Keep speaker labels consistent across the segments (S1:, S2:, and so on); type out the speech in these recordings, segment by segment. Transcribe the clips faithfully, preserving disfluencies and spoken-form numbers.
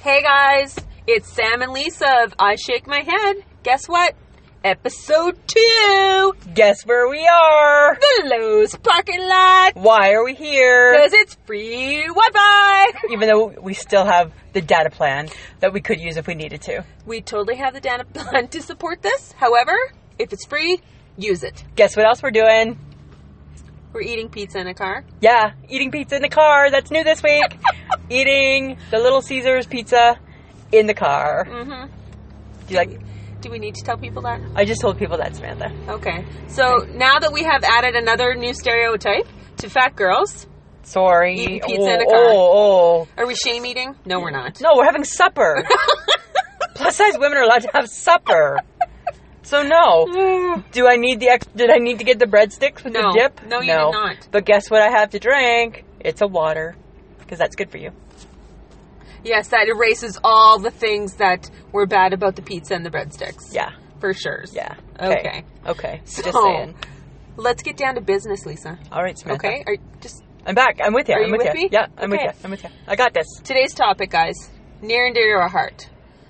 S1: Hey guys, it's Sam and Lisa of I Shake My Head. Guess what? Episode two!
S2: Guess where we are?
S1: The Lowe's parking lot!
S2: Why are we here?
S1: Because it's free Wi-Fi!
S2: Even though we still have the data plan that we could use if we needed to.
S1: We totally have the data plan to support this. However, if it's free, use it.
S2: Guess what else we're doing?
S1: We're eating pizza in a car.
S2: Yeah, eating pizza in the car. That's new this week. Eating the Little Caesars pizza in the car.
S1: Mm-hmm.
S2: Do you like...
S1: Do we need to tell people that?
S2: I just told people that, Samantha.
S1: Okay. So okay. Now that we have added another new stereotype to fat girls.
S2: Sorry.
S1: Eating pizza
S2: oh,
S1: in a car.
S2: Oh, oh.
S1: Are we shame eating? No, we're not.
S2: No, we're having supper. Plus size women are allowed to have supper. So no. Do I need the ex- did I need to get the breadsticks with
S1: no.
S2: the dip?
S1: No, you no. did not.
S2: But guess what I have to drink? It's a water. Because that's good for you.
S1: Yes, that erases all the things that were bad about the pizza and the breadsticks.
S2: Yeah.
S1: For sure.
S2: Yeah.
S1: Okay.
S2: Okay. okay.
S1: So,
S2: just saying.
S1: Let's get down to business, Lisa.
S2: All right, Samantha.
S1: Okay. Are, just.
S2: I'm back. I'm with you.
S1: Are
S2: I'm
S1: you
S2: with,
S1: with
S2: you.
S1: me?
S2: Yeah, I'm
S1: okay.
S2: with you. I'm with you. I got this.
S1: Today's topic, guys, near and dear to our heart.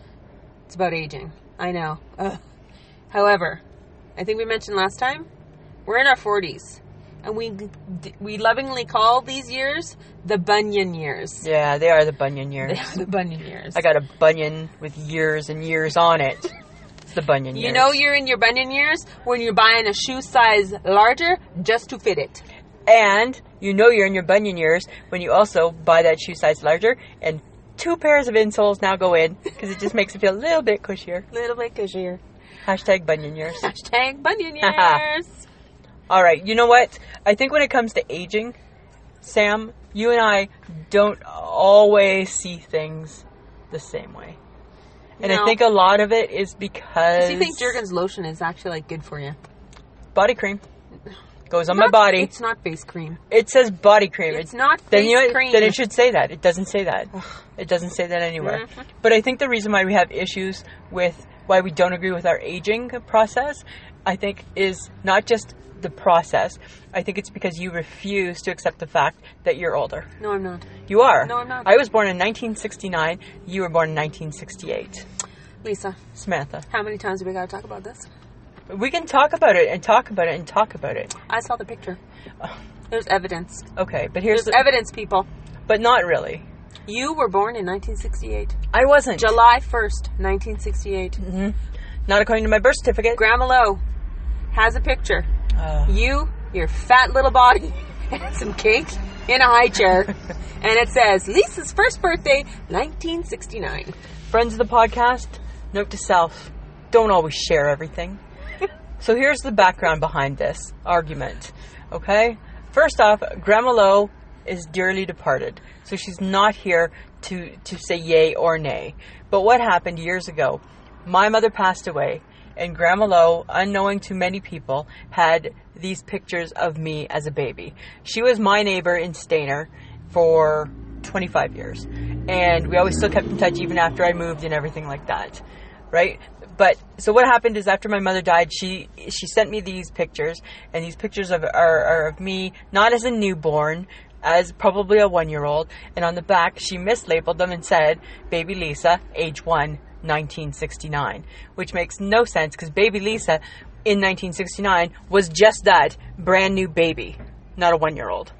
S1: It's about aging. I know. Ugh. However, I think we mentioned last time, we're in our forties. And we we lovingly call these years the bunion years.
S2: Yeah, they are the bunion years.
S1: They are the bunion years.
S2: I got a bunion with years and years on it. It's the bunion years.
S1: You know you're in your bunion years when you're buying a shoe size larger just to fit it.
S2: And you know you're in your bunion years when you also buy that shoe size larger and two pairs of insoles now go in because it just makes it feel a little bit cushier.
S1: A little bit cushier.
S2: Hashtag bunion years.
S1: Hashtag bunion years.
S2: All right, you know what? I think when it comes to aging, Sam, you and I don't always see things the same way. And
S1: no.
S2: I think a lot of it is because...
S1: you think Jergens lotion is actually like good for you?
S2: Body cream. Goes on
S1: not,
S2: my body.
S1: It's not face cream.
S2: It says body cream.
S1: It's, it's not face
S2: then, you know,
S1: cream.
S2: Then it should say that. It doesn't say that. It doesn't say that anywhere.
S1: Mm-hmm.
S2: But I think the reason why we have issues with why we don't agree with our aging process, I think, is not just the process. I think it's because you refuse to accept the fact that you're older.
S1: No, I'm not.
S2: You are.
S1: No, I'm not.
S2: I was born in nineteen sixty-nine. You were born in nineteen sixty-eight.
S1: Lisa.
S2: Samantha.
S1: How many times have we got to talk about this?
S2: We can talk about it and talk about it and talk about it.
S1: I saw the picture. There's evidence.
S2: Okay, but here's
S1: There's
S2: the...
S1: evidence, people.
S2: But not really.
S1: You were born in nineteen sixty-eight.
S2: I wasn't.
S1: July first, nineteen sixty-eight.
S2: Mm-hmm. Not according to my birth certificate.
S1: Grandma Lowe has a picture.
S2: Uh,
S1: you, your fat little body, and some cake in a high chair. And it says, Lisa's first birthday, nineteen sixty-nine.
S2: Friends of the podcast, note to self, don't always share everything. So here's the background behind this argument, okay? First off, Grandma Lowe is dearly departed. So she's not here to, to say yay or nay. But what happened years ago? My mother passed away. And Grandma Lowe, unknowing to many people, had these pictures of me as a baby. She was my neighbor in Stayner for twenty-five years. And we always still kept in touch even after I moved and everything like that. Right? But, so what happened is after my mother died, she she sent me these pictures. And these pictures of, are, are of me, not as a newborn, as probably a one-year-old. And on the back, she mislabeled them and said, Baby Lisa, age one. nineteen sixty-nine, which makes no sense because baby Lisa in nineteen sixty-nine was just that brand new baby, not a one-year-old.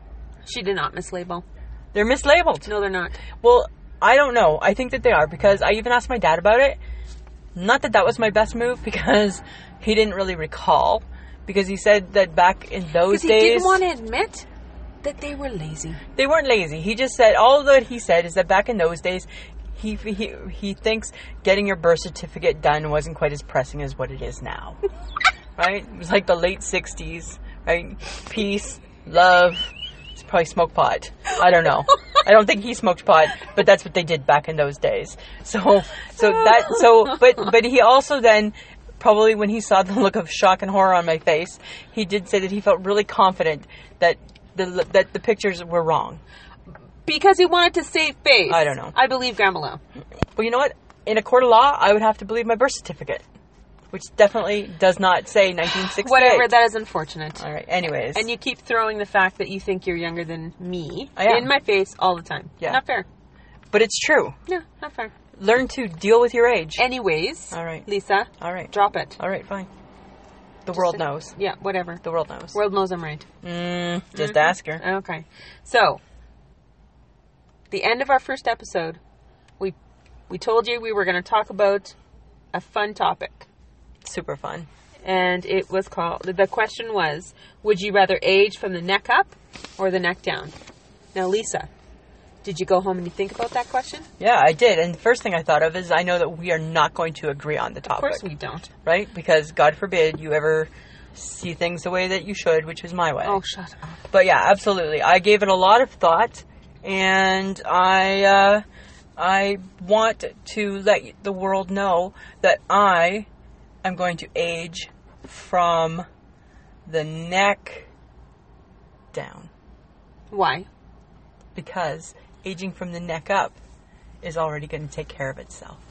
S1: She did not mislabel.
S2: They're mislabeled.
S1: No, they're not.
S2: Well, I don't know. I think that they are because I even asked my dad about it. Not that that was my best move because he didn't really recall because he said that back in those
S1: days... Because he
S2: days,
S1: didn't want to admit that they were lazy.
S2: They weren't lazy. He just said, all that he said is that back in those days, He, he he thinks getting your birth certificate done wasn't quite as pressing as what it is now. Right? It was like the late sixties, right? Peace, love. It's probably smoke pot. I don't know. I don't think he smoked pot, but that's what they did back in those days. So so that so but but he also then probably when he saw the look of shock and horror on my face, he did say that he felt really confident that the that the pictures were wrong.
S1: Because he wanted to save face.
S2: I don't know.
S1: I believe Grandma Lowe.
S2: Well, you know what? In a court of law, I would have to believe my birth certificate. Which definitely does not say nineteen sixty-eight.
S1: Whatever, that is unfortunate.
S2: All right, anyways.
S1: And you keep throwing the fact that you think you're younger than me
S2: I am.
S1: in my face all the time.
S2: Yeah.
S1: Not fair.
S2: But it's true.
S1: Yeah, not fair.
S2: Learn to deal with your age.
S1: Anyways.
S2: All right.
S1: Lisa.
S2: All right.
S1: Drop it.
S2: All right, fine. The
S1: Just
S2: world
S1: say-
S2: knows.
S1: Yeah, whatever.
S2: The world knows.
S1: World knows I'm right.
S2: Mm, just
S1: Mhm.
S2: ask her.
S1: Okay. So, the end of our first episode, we we told you we were going to talk about a fun topic.
S2: Super fun.
S1: And it was called, the question was, would you rather age from the neck up or the neck down? Now, Lisa, did you go home and you think about that question?
S2: Yeah, I did. And the first thing I thought of is I know that we are not going to agree on the topic.
S1: Of course we don't.
S2: Right? Because God forbid you ever see things the way that you should, which is my way.
S1: Oh, shut up.
S2: But yeah, absolutely. I gave it a lot of thought, and I uh, I want to let the world know that I am going to age from the neck down.
S1: Why?
S2: Because aging from the neck up is already going to take care of itself.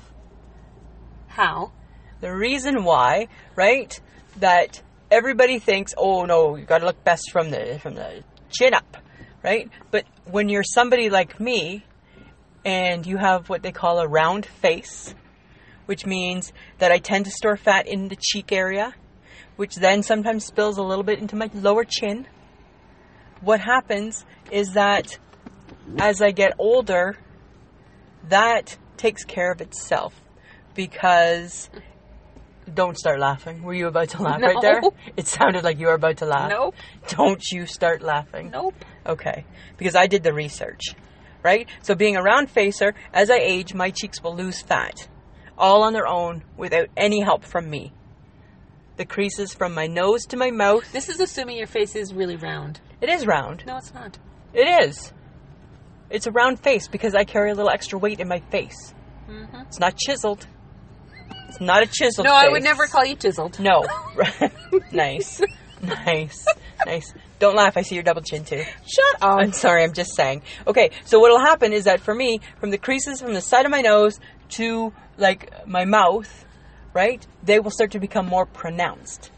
S1: How?
S2: The reason why, right, that everybody thinks, oh no, you got to look best from the from the chin up, right? But when you're somebody like me, and you have what they call a round face, which means that I tend to store fat in the cheek area, which then sometimes spills a little bit into my lower chin. What happens is that as I get older, that takes care of itself, because don't start laughing. Were you about to laugh
S1: No.
S2: right there? It sounded like you were about to laugh.
S1: Nope.
S2: Don't you start laughing.
S1: Nope.
S2: Okay. Because I did the research, right? So being a round facer, as I age, my cheeks will lose fat, all on their own, without any help from me. The creases from my nose to my mouth.
S1: This is assuming your face is really round.
S2: It is round.
S1: No, it's not.
S2: It is. It's a round face because I carry a little extra weight in my face.
S1: Mm-hmm.
S2: It's not chiseled. It's not a chiseled
S1: No,
S2: face.
S1: I would never call you chiseled.
S2: No. Nice. Nice. Nice. Don't laugh. I see your double chin too.
S1: Shut up.
S2: I'm sorry. I'm just saying. Okay. So what will happen is that for me, from the creases from the side of my nose to like my mouth, right, they will start to become more pronounced.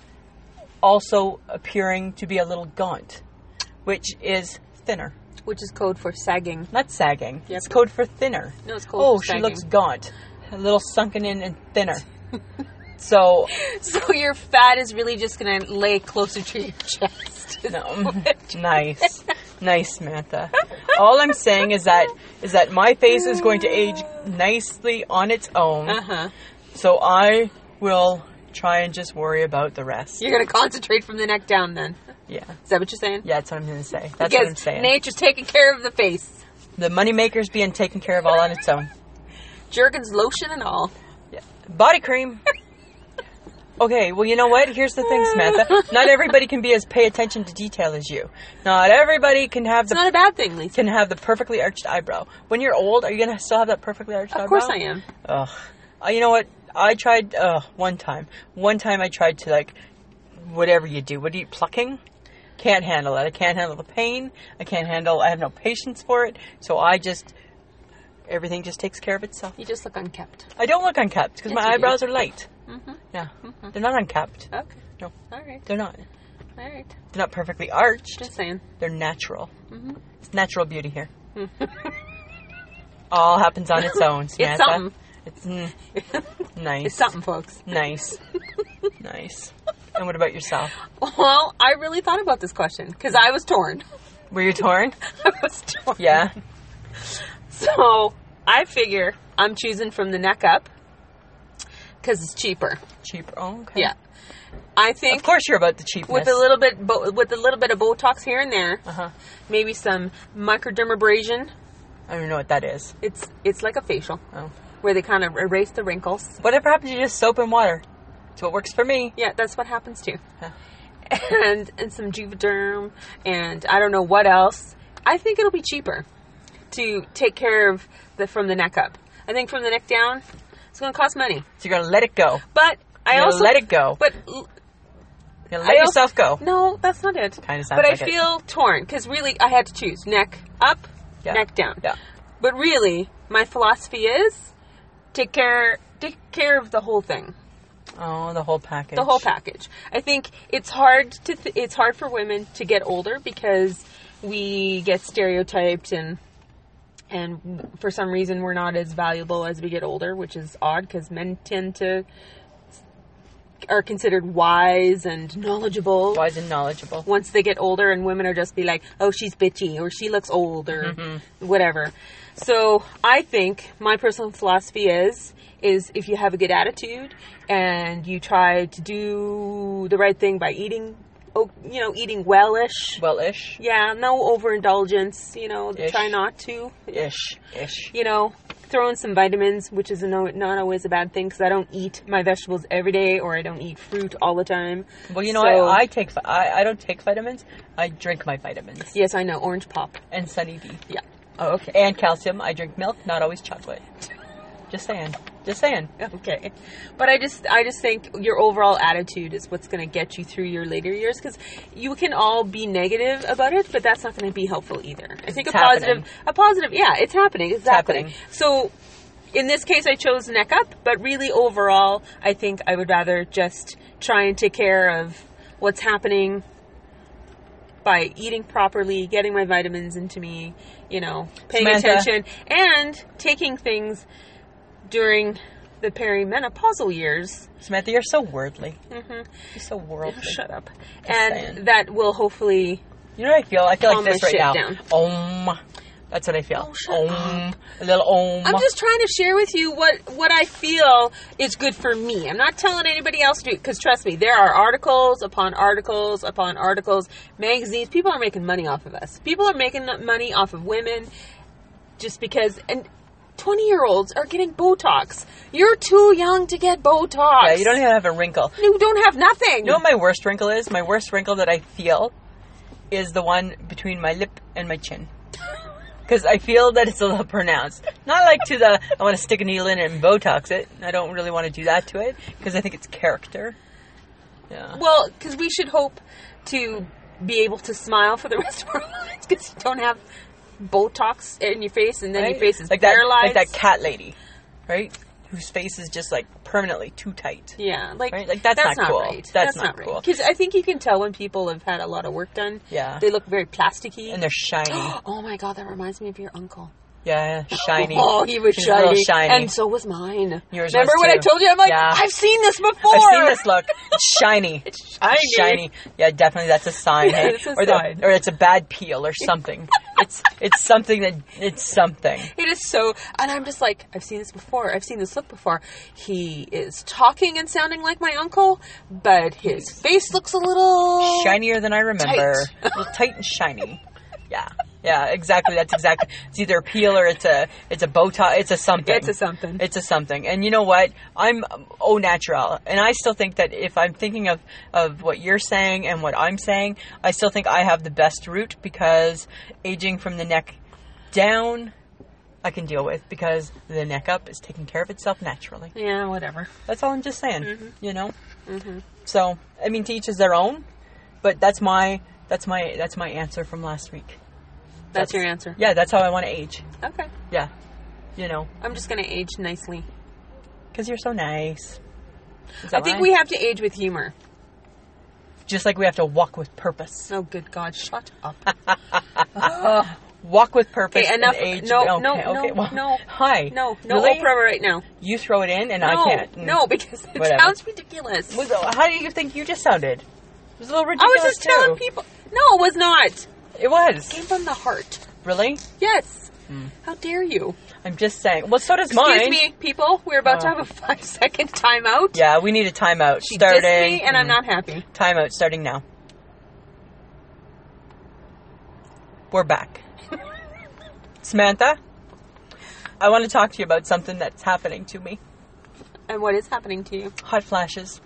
S2: Also appearing to be a little gaunt, which is thinner.
S1: Which is code for sagging.
S2: Not sagging.
S1: Yep.
S2: It's code for thinner.
S1: No, it's code
S2: Oh,
S1: for
S2: she
S1: sagging.
S2: looks gaunt. A little sunken in and thinner. So,
S1: So your fat is really just going to lay closer to your chest.
S2: no. Nice. Nice, Samantha. All I'm saying is that is that my face is going to age nicely on its own.
S1: Uh-huh.
S2: So I will try and just worry about the rest.
S1: You're going to concentrate from the neck down then.
S2: Yeah.
S1: Is that what you're saying?
S2: Yeah, that's what I'm going to say. That's
S1: because
S2: what I'm saying.
S1: nature's taking care of the face.
S2: The moneymaker's being taken care of all on its own.
S1: Jergens lotion and all.
S2: Yeah. Body cream. Okay, well, you know what? Here's the thing, Samantha. Not everybody can be as pay attention to detail as you. Not everybody can have
S1: It's
S2: the
S1: not a bad thing, Lisa.
S2: can have the perfectly arched eyebrow. When you're old, are you gonna still have that perfectly arched eyebrow?
S1: Of course I am.
S2: Ugh. Uh, you know what? I tried. Uh, one time. One time I tried to like, whatever you do. What do you plucking? Can't handle it. I can't handle the pain. I can't handle. I have no patience for it. So I just. Everything just takes care of itself.
S1: You just look unkept.
S2: I don't look unkept because
S1: Yes,
S2: my
S1: you do.
S2: eyebrows are light.
S1: Mm-hmm.
S2: Yeah,
S1: Mhm.
S2: they're not unkept.
S1: Okay.
S2: No.
S1: All right.
S2: They're not.
S1: All right.
S2: They're not perfectly arched.
S1: Just saying.
S2: They're natural.
S1: Mm-hmm.
S2: It's natural beauty here. All happens on its own, Samantha.
S1: It's something.
S2: It's mm, nice.
S1: It's something, folks.
S2: Nice. Nice. And what about yourself?
S1: Well, I really thought about this question because I was torn.
S2: Were you torn?
S1: I was torn.
S2: Yeah.
S1: So I figure I'm choosing from the neck up because it's cheaper.
S2: Cheaper. Oh, okay.
S1: Yeah, I think
S2: Of course you're about the cheapness.
S1: with a little bit, bo- with a little bit of Botox here and there,
S2: Uh-huh.
S1: maybe some microdermabrasion.
S2: I don't even know what that is.
S1: It's it's like a facial
S2: Oh.
S1: where they kind of erase the wrinkles.
S2: Whatever happens to just soap and water. It's what works for me.
S1: Yeah, that's what happens too.
S2: Huh.
S1: And and some Juvederm and I don't know what else. I think it'll be cheaper to take care of the from the neck up. I think from the neck down, it's going to cost money.
S2: So you're going to let it go.
S1: But I
S2: You're
S1: also
S2: gonna let it go.
S1: But
S2: You're going to let
S1: I also-
S2: yourself go.
S1: no, that's not it.
S2: Kinda sounds
S1: But I
S2: like it.
S1: feel torn because really I had to choose neck up,
S2: Yeah.
S1: neck down.
S2: Yeah.
S1: But really, my philosophy is take care take care of the whole thing,
S2: Oh, the whole package.
S1: the whole package. I think it's hard to th- it's hard for women to get older because we get stereotyped and And for some reason, we're not as valuable as we get older, which is odd because men tend to are considered wise and knowledgeable.
S2: Wise and knowledgeable.
S1: Once they get older, and women are just be like, oh, she's bitchy, or she looks old, or mm-hmm. whatever. So I think my personal philosophy is, is if you have a good attitude and you try to do the right thing by eating, oh, you know, eating well-ish.
S2: Well-ish.
S1: Yeah, no overindulgence, you know,
S2: Ish.
S1: Try not to.
S2: Ish. Ish.
S1: You know, throw in some vitamins, which is a no, not always a bad thing because I don't eat my vegetables every day or I don't eat fruit all the time.
S2: Well, you know,
S1: so,
S2: I, I take, I, I don't take vitamins. I drink my vitamins.
S1: Yes, I know. Orange pop.
S2: And Sunny D.
S1: Yeah.
S2: Oh, okay. And calcium. I drink milk, not always chocolate. Just saying. Just saying.
S1: Okay. But I just I just think your overall attitude is what's going to get you through your later years, because you can all be negative about it, but that's not going to be helpful either. I think
S2: it's
S1: a
S2: happening.
S1: positive, a positive, yeah, it's happening. Exactly.
S2: It's happening.
S1: So in this case, I chose neck up, but really overall, I think I would rather just try and take care of what's happening by eating properly, getting my vitamins into me, you know, paying
S2: Samantha.
S1: attention, and taking things during the perimenopausal years.
S2: Samantha, you're so worldly.
S1: Mm-hmm.
S2: You're so worldly.
S1: Shut up.
S2: Just
S1: and
S2: saying.
S1: that will hopefully...
S2: You know what I feel? I feel
S1: calm
S2: like this
S1: my
S2: right
S1: shit
S2: now.
S1: down.
S2: Om. That's what I feel.
S1: Oh, shut
S2: Om. A little om.
S1: I'm just trying to share with you what, what I feel is good for me. I'm not telling anybody else to do it, because trust me, there are articles upon articles upon articles, magazines. People are making money off of us. People are making money off of women just because... and twenty-year-olds are getting Botox. You're too young to get Botox.
S2: Yeah, you don't even have a wrinkle.
S1: You don't have nothing.
S2: You know what my worst wrinkle is? My worst wrinkle that I feel is the one between my lip and my chin. Because I feel that it's a little pronounced. Not like to the, I want to stick a needle in it and Botox it. I don't really want to do that to it, because I think it's character. Yeah.
S1: Well, because we should hope to be able to smile for the rest of our lives, because you don't have Botox in your face, and then
S2: Right?
S1: your face is
S2: like that,
S1: paralyzed.
S2: like that cat lady, right? Whose face is just like permanently too tight.
S1: Yeah, like,
S2: Right? Like, that's
S1: that's
S2: not
S1: not
S2: cool.
S1: right.
S2: That's
S1: That's
S2: not
S1: not
S2: cool.
S1: right. Because I think you can tell when people have had a lot of work done.
S2: Yeah.
S1: They look very plasticky.
S2: And they're shiny.
S1: Oh my god, that reminds me of your uncle.
S2: Yeah, shiny.
S1: Oh, he was
S2: He's a little
S1: shiny.
S2: shiny.
S1: And so was mine.
S2: Yours
S1: Remember
S2: was
S1: when I
S2: too.
S1: told you? I'm like,
S2: Yeah.
S1: I've seen this before.
S2: I've seen this look. It's shiny.
S1: It's shiny.
S2: Shiny. Yeah, definitely that's a sign.
S1: Yeah,
S2: hey?
S1: it's a
S2: or,
S1: sign.
S2: The, or it's a bad peel or something. it's it's something that it's something.
S1: It is so, and I'm just like, I've seen this before. I've seen this look before. He is talking and sounding like my uncle, but his face looks a little
S2: Shinier than I remember.
S1: Tight.
S2: A little tight and shiny. Yeah. Yeah, exactly. That's exactly. It's either a peel or it's a it's a Botox. It's a something.
S1: It's a something.
S2: It's a something. And you know what? I'm au natural, and I still think that if I'm thinking of of what you're saying and what I'm saying, I still think I have the best route, because aging from the neck down, I can deal with, because the neck up is taking care of itself naturally.
S1: Yeah, whatever.
S2: That's all I'm just saying.
S1: Mm-hmm.
S2: You know.
S1: Mm-hmm.
S2: So I mean, to each is their own, but that's my that's my that's my answer from last week.
S1: That's, that's your answer.
S2: Yeah, that's how I want to age.
S1: Okay.
S2: Yeah. You know.
S1: I'm just going to age nicely.
S2: Because you're so nice. Is
S1: I
S2: that
S1: think
S2: right?
S1: we have to age with humor.
S2: Just like we have to walk with purpose.
S1: Oh, good God. Shut up. oh.
S2: Walk with purpose
S1: Okay, enough.
S2: and age.
S1: No,
S2: okay,
S1: no,
S2: okay,
S1: no,
S2: well,
S1: no.
S2: Hi.
S1: No, no
S2: Really?
S1: Oprah right now.
S2: You throw it in and
S1: no,
S2: I can't. Mm.
S1: No, because it
S2: Whatever.
S1: sounds ridiculous.
S2: Was- How do you think you just sounded? It was a little
S1: I
S2: ridiculous
S1: was just
S2: too.
S1: telling people. No, it was not.
S2: It was.
S1: It came from the heart.
S2: Really?
S1: Yes.
S2: Mm.
S1: How dare you?
S2: I'm just saying. Well, so does
S1: Excuse
S2: mine.
S1: me, people. We're about to
S2: Oh.
S1: have a five second timeout.
S2: Yeah, we need a timeout.
S1: She
S2: starting.
S1: dissed me, and I'm
S2: Mm.
S1: not happy.
S2: Timeout starting now. We're back. Samantha, I want to talk to you about something that's happening to me.
S1: And what is happening to you?
S2: Hot flashes.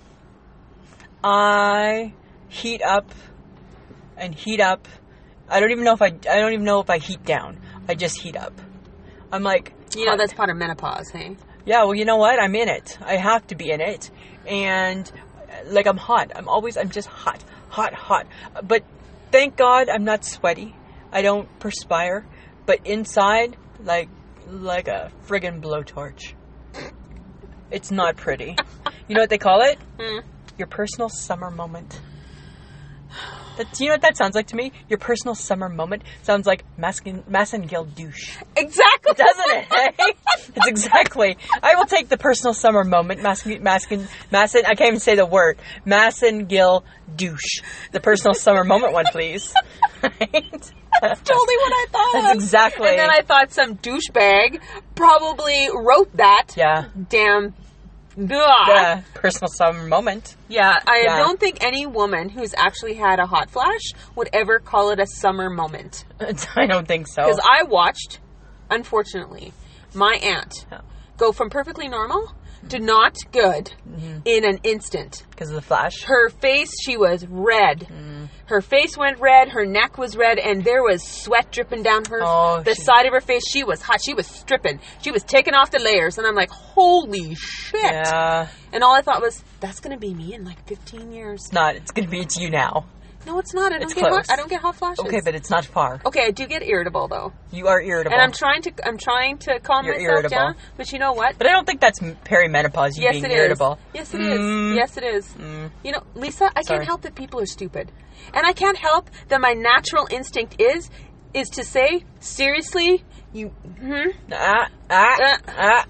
S2: I heat up and heat up. I don't even know if I I don't even know if I heat down. I just heat up. I'm like,
S1: You know,
S2: hot.
S1: that's part of menopause, hey?
S2: Yeah, well, you know what? I'm in it. I have to be in it. And, like, I'm hot. I'm always, I'm just hot. Hot, hot. But thank God I'm not sweaty. I don't perspire. But inside, like, like a friggin' blowtorch. It's not pretty. You know what they call it?
S1: Mm.
S2: Your personal summer moment. That, you know what that sounds like to me? Your personal summer moment sounds like Maskin, Massengale douche.
S1: Exactly.
S2: Doesn't it? Hey? It's exactly. I will take the personal summer moment. Maskin, Maskin, Massin, I can't even say the word. Massengale douche. The personal summer moment one, please. Right?
S1: That's totally what I thought.
S2: That's exactly.
S1: And then I thought some douchebag probably wrote that.
S2: Yeah.
S1: Damn. Ugh.
S2: Yeah. Personal summer moment.
S1: Yeah, I
S2: Yeah.
S1: don't think any woman who's actually had a hot flash would ever call it a summer moment.
S2: I don't think so.
S1: Because I watched, unfortunately, my aunt
S2: Yeah.
S1: go from perfectly normal to not good
S2: Mm-hmm.
S1: in an instant.
S2: Because of the flash.
S1: Her face, she was red.
S2: Mm.
S1: Her face went red, her neck was red, and there was sweat dripping down her,
S2: Oh,
S1: the
S2: she-
S1: side of her face. She was hot. She was stripping. She was taking off the layers. And I'm like, holy shit.
S2: Yeah.
S1: And all I thought was, that's going to be me in like fifteen years.
S2: It's not. It's going to be it's you now.
S1: No, it's not. I don't
S2: It's
S1: get hot.
S2: close.
S1: I don't get hot flashes.
S2: Okay, but it's not far.
S1: Okay, I do get irritable though.
S2: You are irritable.
S1: And I'm trying to I'm trying to calm
S2: You're
S1: myself
S2: irritable.
S1: down. But you know what?
S2: But I don't think that's perimenopause, you
S1: Yes,
S2: being
S1: it is.
S2: irritable.
S1: Yes, it is.
S2: Mm.
S1: Yes, it is.
S2: Mm.
S1: You know, Lisa, I
S2: Sorry.
S1: can't help that people are stupid. And I can't help that my natural instinct is is to say, seriously, you hmm?
S2: Ah, ah,
S1: Uh.
S2: ah.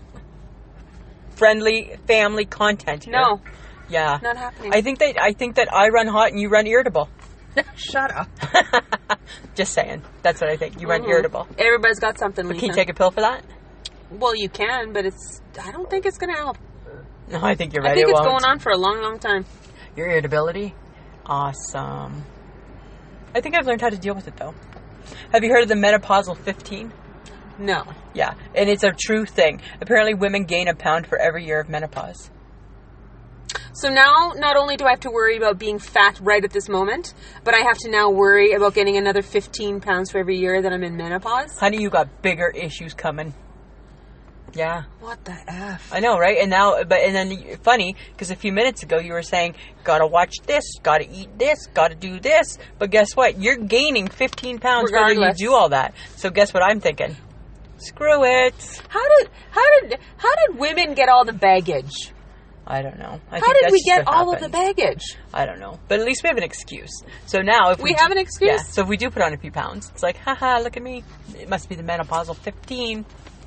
S2: Friendly family content here.
S1: No,
S2: Yeah.
S1: not happening.
S2: I think that I think that I run hot and you run irritable.
S1: Shut up.
S2: Just saying. That's what I think. You run
S1: Mhm.
S2: irritable.
S1: Everybody's got something, Lisa.
S2: Can you take a pill for that?
S1: Well, you can, but it's I don't think it's going to help.
S2: No, I think you're right.
S1: I think
S2: it
S1: it's
S2: won't.
S1: going on for a long, long time.
S2: Your irritability? Awesome. I think I've learned how to deal with it, though. Have you heard of the menopausal fifteen?
S1: No.
S2: Yeah, and it's a true thing. Apparently, women gain a pound for every year of menopause.
S1: So now, not only do I have to worry about being fat right at this moment, but I have to now worry about getting another fifteen pounds for every year that I'm in menopause.
S2: Honey, you got bigger issues coming. Yeah,
S1: What the F?
S2: I know, right? And now, but and then funny because a few minutes ago you were saying, "Gotta watch this, gotta eat this, gotta do this." But guess what? You're gaining fifteen pounds whether you
S1: Regardless.
S2: do all that. So guess what I'm thinking? Screw it.
S1: How did how did how did women get all the baggage?
S2: I don't know. I
S1: How
S2: think
S1: did
S2: that's
S1: we
S2: just
S1: get
S2: what
S1: all of the
S2: happened.
S1: baggage?
S2: I don't know. But at least we have an excuse. So now if we,
S1: We
S2: do-
S1: have an excuse?
S2: Yeah. So if we do put on a few pounds, it's like, haha, look at me. It must be the menopausal fifteen.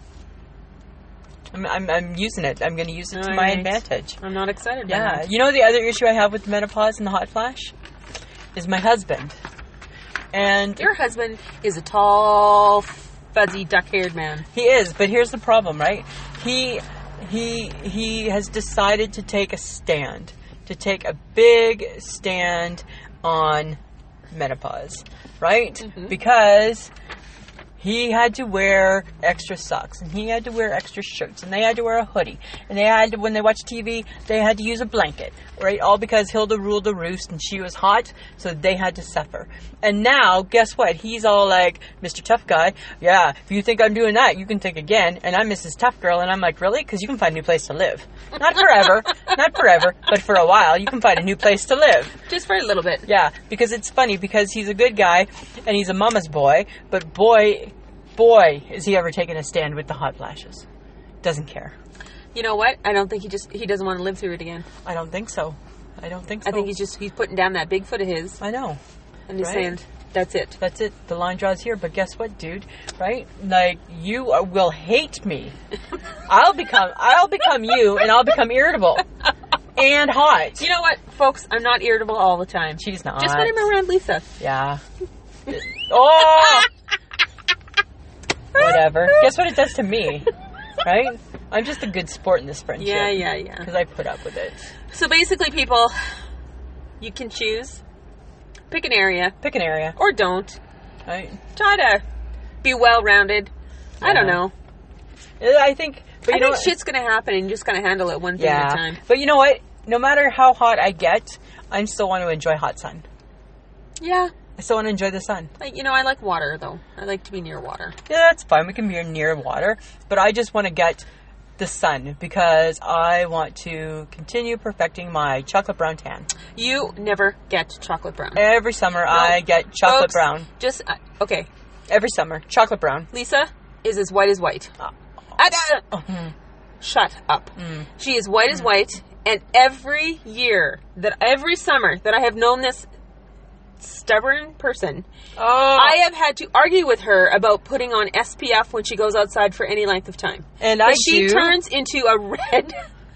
S2: I'm, I'm, I'm using it. I'm going to use it to my
S1: Alright.
S2: advantage.
S1: I'm not excited. by
S2: Yeah.
S1: that.
S2: You know the other issue I have with menopause and the hot flash? Is my husband. And
S1: Your husband is a tall, fuzzy, duck-haired man.
S2: he is, but here's the problem, right? He he he has decided to take a stand, to take a big stand on menopause, right?
S1: Mm-hmm.
S2: Because he had to wear extra socks, and he had to wear extra shirts, and they had to wear a hoodie, and they had to, when they watched T V, they had to use a blanket, right? All because Hilda ruled the roost, and she was hot, so they had to suffer. And now, guess what? He's all like, Mister Tough Guy, yeah, if you think I'm doing that, you can think again, and I'm Missus Tough Girl, and I'm like, really? Because you can find a new place to live. Not forever, not forever, but for a while, you can find a new place to live.
S1: Just for a little bit.
S2: Yeah, because it's funny, because he's a good guy, and he's a mama's boy, but boy, boy, is he ever taking a stand with the hot flashes. Doesn't care.
S1: You know what? I don't think he just he doesn't want to live through it again.
S2: I don't think so. I don't think so.
S1: I think he's just he's putting down that big foot of his
S2: I know.
S1: and he's
S2: Right.
S1: saying, "That's it."
S2: That's it. The line draws here, but guess what, dude? Right? Like, you are, will hate me. I'll become, I'll become you, and I'll become irritable. And hot.
S1: You know what, folks? I'm not irritable all the time.
S2: She's not.
S1: Just when I'm around Lisa.
S2: Yeah. Oh! Whatever. Guess what it does to me? Right? I'm just a good sport in this friendship.
S1: Yeah, yeah, yeah.
S2: Because I put up with it.
S1: So basically, people, you can choose, pick an area,
S2: Pick an area.
S1: or don't.
S2: Right?
S1: Try to be well-rounded. I don't
S2: Yeah.
S1: know.
S2: I think... But
S1: I
S2: you know
S1: think
S2: what?
S1: shit's gonna happen, and you just gotta handle it one thing
S2: Yeah.
S1: at a time.
S2: But you know what? No matter how hot I get, I still want to enjoy hot sun.
S1: Yeah.
S2: I still want to enjoy the sun.
S1: Like, you know, I like water, though. I like to be near water.
S2: Yeah, that's fine. We can be near water. But I just want to get the sun because I want to continue perfecting my chocolate brown tan.
S1: You never get chocolate brown.
S2: Every summer I get chocolate
S1: Folks,
S2: brown.
S1: Just, uh, okay.
S2: Every summer. Chocolate brown.
S1: Lisa is as white as white.
S2: Uh,
S1: I, uh,
S2: mhm.
S1: shut up.
S2: Mm.
S1: She is white as white, and every year, that every summer that I have known this stubborn person.
S2: Oh.
S1: I have had to argue with her about putting on S P F when she goes outside for any length of time.
S2: And I
S1: she
S2: do.
S1: turns into a red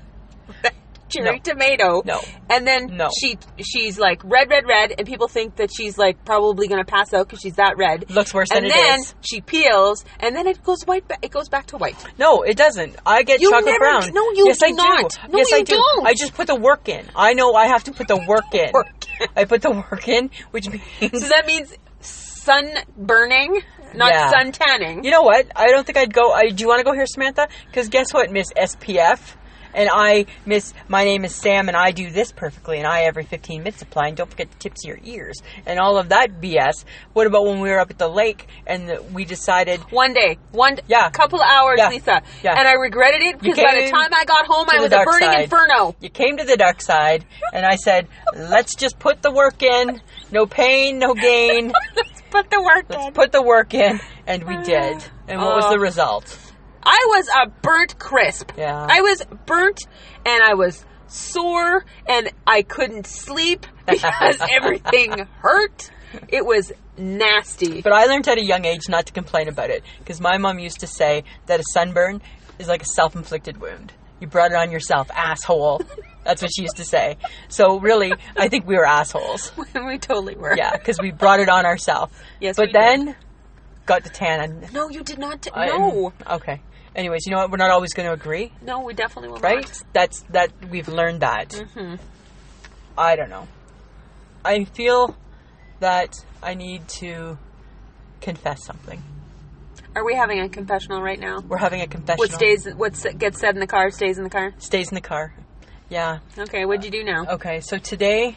S1: cherry
S2: No.
S1: tomato.
S2: No.
S1: And then
S2: No.
S1: she she's like red, red, red, and people think that she's like probably going to pass out because she's that red.
S2: Looks worse
S1: and
S2: than it
S1: then
S2: is.
S1: she peels, and then it goes white. Ba- it goes back to white.
S2: No, it doesn't. I get
S1: You
S2: chocolate
S1: never-
S2: brown.
S1: no, you
S2: yes,
S1: do
S2: I
S1: not.
S2: do.
S1: No,
S2: yes,
S1: you
S2: I do.
S1: don't.
S2: I just put the work in. I know I have to put the work in.
S1: Work.
S2: I put the work in, which means
S1: So that means sun burning, not
S2: Yeah.
S1: sun tanning.
S2: you know what? I don't think I'd go. I, do you want to go here, Samantha? Because guess what, Miss S P F. And I, Miss, my name is Sam, and I do this perfectly, and I every fifteen minutes apply, and don't forget the tips of your ears, and all of that B S. What about when we were up at the lake, and the, we decided,
S1: One day, one
S2: Yeah.
S1: couple of hours,
S2: Yeah.
S1: Lisa,
S2: Yeah.
S1: and I regretted it because by the
S2: came
S1: time I got home,
S2: to
S1: I
S2: the
S1: was a
S2: dark
S1: burning
S2: side.
S1: inferno.
S2: You came to the dark side, and I said, let's just put the work in, no pain, no gain,
S1: Let's put the work
S2: let's
S1: in.
S2: put the work in, and we did. And what was
S1: Oh.
S2: the result?
S1: I was a burnt crisp.
S2: Yeah.
S1: I was burnt, and I was sore, and I couldn't sleep because everything hurt. It was nasty.
S2: But I learned at a young age not to complain about it, because my mom used to say that a sunburn is like a self-inflicted wound. You brought it on yourself, asshole. That's what she used to say. So really, I think we were assholes.
S1: We totally were.
S2: Yeah, because we brought it on ourselves.
S1: Yes,
S2: But
S1: we
S2: then,
S1: did.
S2: got the tan. And
S1: No, you did not. T-
S2: I-
S1: no.
S2: Okay. Anyways, you know what? We're not always going to agree,
S1: No, we definitely will
S2: right?
S1: not.
S2: That's that we've learned that.
S1: Mm-hmm.
S2: I don't know. I feel that I need to confess something.
S1: Are we having a confessional right now?
S2: We're having a confessional.
S1: What stays? What gets said in the car stays in the car.
S2: Stays in the car. Yeah.
S1: Okay, what'd you do now?
S2: Okay, so today,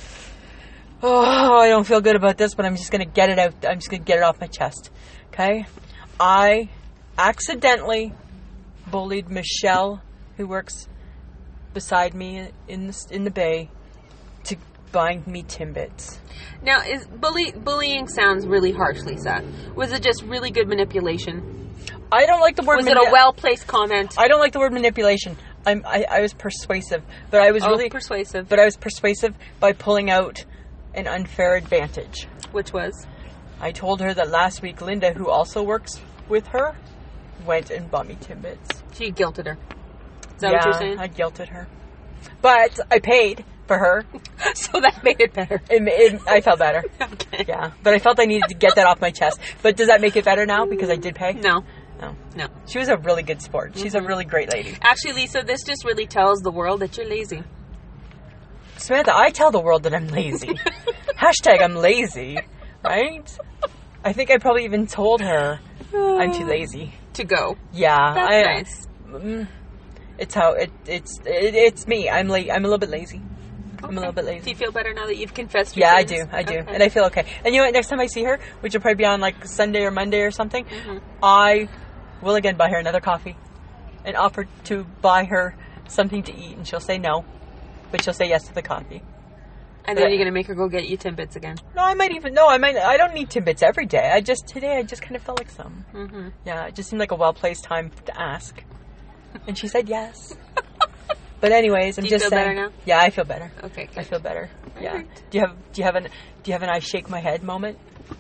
S2: oh, I don't feel good about this, but I'm just going to get it out. I'm just going to get it off my chest. Okay? I accidentally bullied Michelle, who works beside me in the, in the bay, to buying me Timbits.
S1: Now, is bully bullying sounds really harsh, Lisa? Was it just really good manipulation?
S2: I don't like the word
S1: Was it
S2: mani-
S1: a well-placed comment?
S2: I don't like the word manipulation. I'm, I, I was persuasive, but I was
S1: Oh,
S2: really
S1: persuasive.
S2: But I was persuasive by pulling out an unfair advantage.
S1: Which was?
S2: I told her that last week Linda, who also works with her, went and bought me Timbits.
S1: She guilted her. Is that
S2: yeah,
S1: what you're saying?
S2: I guilted her. But I paid for her.
S1: So that made it better.
S2: It, it, I felt better.
S1: Okay.
S2: Yeah, but I felt I needed to get that off my chest. But does that make it better now because I did pay?
S1: No.
S2: No.
S1: No.
S2: She was a really good sport. She's
S1: Mm-hmm.
S2: a really great lady.
S1: Actually, Lisa, this just really tells the world that you're lazy.
S2: Samantha, I tell the world that I'm lazy. Hashtag I'm lazy. Right? I think I probably even told her I'm too lazy.
S1: To go.
S2: Yeah.
S1: That's
S2: I,
S1: nice.
S2: Mm, it's how it it's it, it's me. I'm la- I'm a little bit lazy. I'm a little bit
S1: Do
S2: lazy.
S1: you feel better now that you've confessed your
S2: Yeah, I
S1: sins?
S2: do. I do.
S1: Okay.
S2: And I feel okay. And you know what? Next time I see her, which will probably be on like Sunday or Monday or something,
S1: Mhm.
S2: I will again buy her another coffee and offer to buy her something to eat, and she'll say no, but she'll say yes to the coffee.
S1: And then you're going to make her go get you Timbits again.
S2: No, I might even no. I might. I don't need Timbits every day. I just today I just kind of felt like some.
S1: Mm-hmm.
S2: Yeah, it just seemed like a well placed time to ask, and she said yes. But anyways, I'm
S1: Do you
S2: just
S1: feel
S2: saying.
S1: better now?
S2: Yeah, I feel better.
S1: Okay,
S2: I
S1: good.
S2: feel better. Yeah.
S1: Alright.
S2: Do you have Do you have an Do you have an I shake my head moment?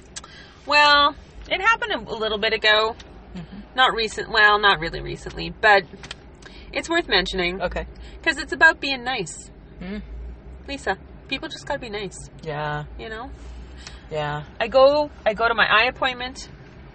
S1: Well, it happened a, a little bit ago.
S2: Mm-hmm.
S1: Not recent. Well, not really recently, but it's worth mentioning
S2: Okay.
S1: because it's about being nice.
S2: Mm.
S1: Lisa, people just gotta be nice.
S2: Yeah.
S1: You know.
S2: Yeah.
S1: I go. I go to my eye appointment.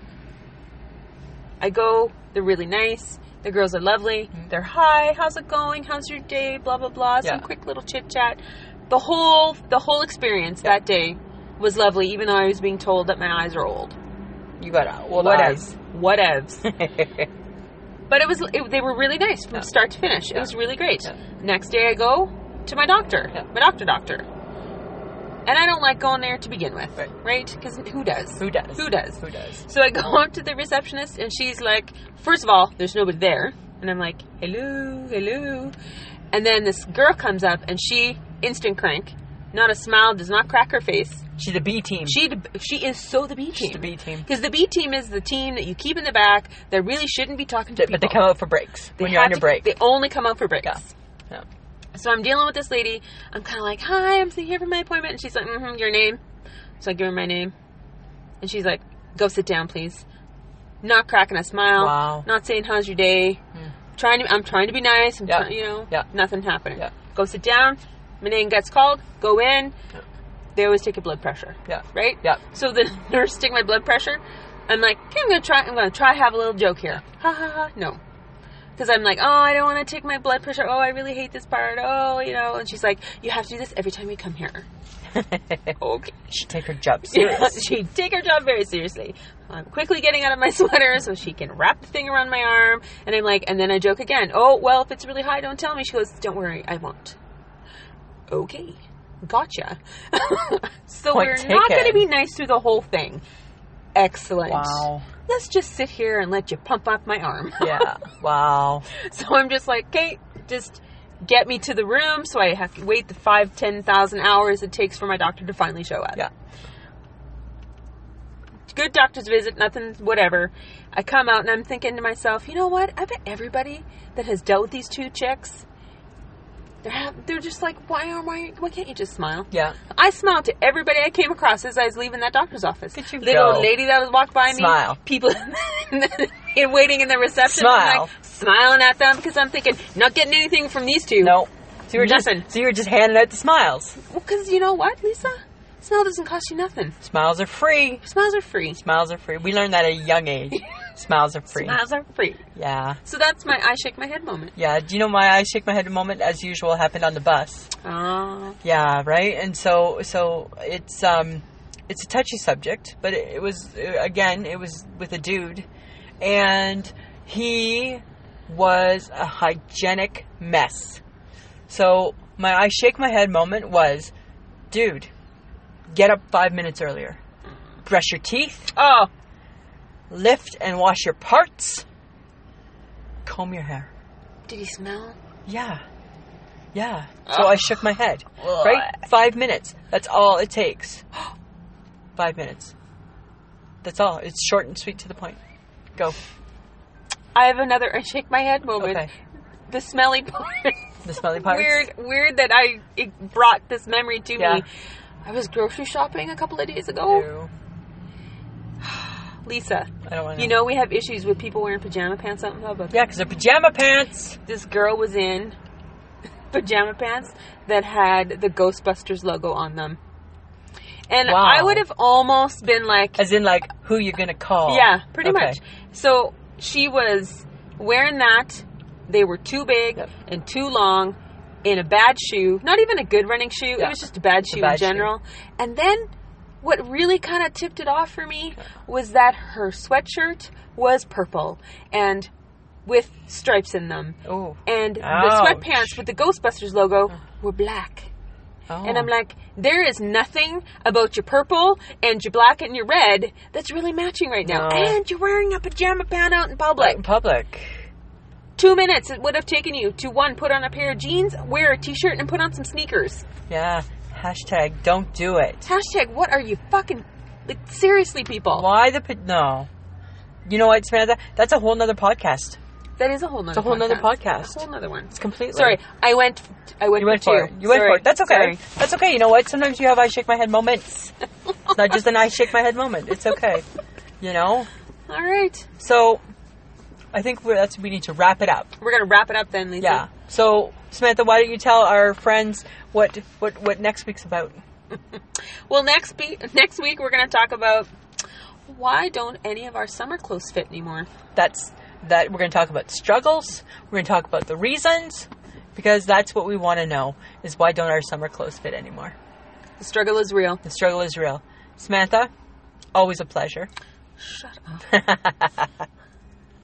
S1: I go. They're really nice. The girls are lovely.
S2: Mm.
S1: They're hi. How's it going? How's your day? Blah blah blah. Some
S2: Yeah.
S1: quick little chit chat. The whole the whole experience
S2: Yeah.
S1: that day was lovely. Even though I was being told that my eyes are old.
S2: You got old
S1: Whatevs.
S2: eyes.
S1: Whatevs. But it was it, they were really nice from
S2: Yeah.
S1: start to finish. It
S2: Yeah.
S1: was really great.
S2: Yeah.
S1: Next day I go to my doctor,
S2: Yeah.
S1: my doctor doctor. And I don't like going there to begin with,
S2: Right.
S1: right? Because who does?
S2: Who does?
S1: Who does?
S2: Who does?
S1: So I go up to the receptionist and she's like, first of all, there's nobody there. And I'm like, hello, hello. And then this girl comes up and she, instant crank, not a smile, does not crack her face.
S2: She's a B team.
S1: She she is so the B team.
S2: She's the B team.
S1: Because the B team is the team that you keep in the back that really shouldn't be talking to
S2: But
S1: people.
S2: they come out for breaks
S1: They
S2: when you're on
S1: have
S2: your
S1: to-
S2: break.
S1: They only come out for breaks.
S2: Yeah. Yeah.
S1: So I'm dealing with this lady. I'm kind of like, hi, I'm here for my appointment. And she's like, mm-hmm, your name? So I give her my name. And she's like, go sit down, please. Not cracking a smile.
S2: Wow.
S1: Not saying, how's your day?
S2: Mm.
S1: Trying to, I'm trying to be nice. I'm
S2: Yeah.
S1: trying, you know,
S2: Yeah.
S1: nothing happening.
S2: Yeah.
S1: Go sit down. My name gets called. Go in.
S2: Yeah.
S1: They always take your blood pressure.
S2: Yeah.
S1: Right?
S2: Yeah.
S1: So the nurse take my blood pressure. I'm like, okay, I'm going to try, I'm going to try have a little joke here. Ha ha ha. No. Because I'm like, oh, I don't want to take my blood pressure. Oh, I really hate this part. Oh, you know. And she's like, you have to do this every time you come here. Okay.
S2: She take her job
S1: Yeah,
S2: serious.
S1: she take her job very seriously. I'm quickly getting out of my sweater so she can wrap the thing around my arm. And I'm like, and then I joke again. Oh, well, if it's really high, don't tell me. She goes, don't worry, I won't. Okay. Gotcha. So
S2: Point
S1: we're
S2: taken.
S1: not going to be nice through the whole thing. Excellent.
S2: Wow.
S1: Let's just sit here and let you pump up my arm.
S2: Yeah. Wow.
S1: So I'm just like, okay, just get me to the room so I have to wait the five, ten thousand hours it takes for my doctor to finally show up.
S2: Yeah.
S1: Good doctor's visit, nothing, whatever. I come out and I'm thinking to myself, you know what? I bet everybody that has dealt with these two chicks, they're have, they're just like, why are why why can't you just smile?
S2: Yeah.
S1: I smiled to everybody I came across as I was leaving that doctor's office.
S2: Look at you
S1: Little
S2: go.
S1: lady that was walked by me,
S2: Smile.
S1: people in waiting in the reception, I'm
S2: Smile.
S1: like smiling at them because I'm thinking, not getting anything from these two.
S2: No. So you were just
S1: Nothing.
S2: so you were just handing out the smiles.
S1: Because you know what, Lisa? Smile doesn't cost you nothing.
S2: Smiles are free.
S1: Smiles are free.
S2: Smiles are free. We learned that at a young age. Smiles are free.
S1: Smiles are free.
S2: Yeah.
S1: So that's my I shake my head moment.
S2: Yeah. Do you know my I shake my head moment, as usual, happened on the bus?
S1: Oh.
S2: Yeah, right? And so so it's um it's a touchy subject, but it, it was again, it was with a dude, and he was a hygienic mess. So my I shake my head moment was, dude, get up five minutes earlier. Brush your teeth.
S1: Oh.
S2: Lift and wash your parts. Comb your hair.
S1: Did he smell?
S2: Yeah. Yeah. So
S1: Ugh.
S2: I shook my head.
S1: Ugh.
S2: Right? Five minutes. That's all it takes. Five minutes. That's all. It's short and sweet to the point. Go.
S1: I have another I shake my head moment.
S2: Okay.
S1: The smelly part.
S2: The smelly parts.
S1: Weird, weird that I it brought this memory to
S2: Yeah.
S1: me. I was grocery shopping a couple of days ago.
S2: Ew.
S1: Lisa,
S2: I don't want to
S1: you know we have issues with people wearing pajama pants out in public.
S2: Yeah, because they're pajama pants.
S1: This girl was in pajama pants that had the Ghostbusters logo on them. And
S2: Wow.
S1: I would have almost been like,
S2: As in, like, who you're going to call.
S1: yeah, pretty
S2: Okay.
S1: much. So she was wearing that. They were too big
S2: Yep.
S1: and too long in a bad shoe. Not even a good running shoe.
S2: Yeah.
S1: It was just a bad shoe
S2: bad
S1: in general. And then what really kind of tipped it off for me was that her sweatshirt was purple and with stripes in them.
S2: Oh.
S1: And the
S2: Ouch.
S1: sweatpants with the Ghostbusters logo were black.
S2: Oh.
S1: And I'm like, there is nothing about your purple and your black and your red that's really matching right now.
S2: No.
S1: And you're wearing a pajama pant out in
S2: Out
S1: public.
S2: in public.
S1: Two minutes it would have taken you to, one, put on a pair of jeans, wear a t-shirt, and put on some sneakers.
S2: Yeah. Hashtag don't do it.
S1: Hashtag, what are you fucking... Like, seriously, people.
S2: Why the... Pa- no. You know what, Samantha? That's a whole nother podcast.
S1: That is a whole nother
S2: It's a whole nother podcast.
S1: A whole nother one.
S2: It's completely...
S1: Sorry, I went... I went
S2: You went
S1: for
S2: for
S1: two.
S2: it. You went
S1: Sorry.
S2: for it. That's okay.
S1: Sorry.
S2: That's okay. You know what? Sometimes you have I shake my head moments. It's not just an I shake my head moment. It's okay. You know?
S1: All right.
S2: So, I think we're, that's we need to wrap it up.
S1: We're going to wrap it up then, Lisa.
S2: Yeah. So, Samantha, why don't you tell our friends what what, what next week's about?
S1: Well, next, be- next week we're going to talk about why don't any of our summer clothes fit anymore?
S2: That's that we're going to talk about struggles. We're going to talk about the reasons, because that's what we want to know, is why don't our summer clothes fit anymore?
S1: The struggle is real.
S2: The struggle is real. Samantha, always a pleasure.
S1: Shut up.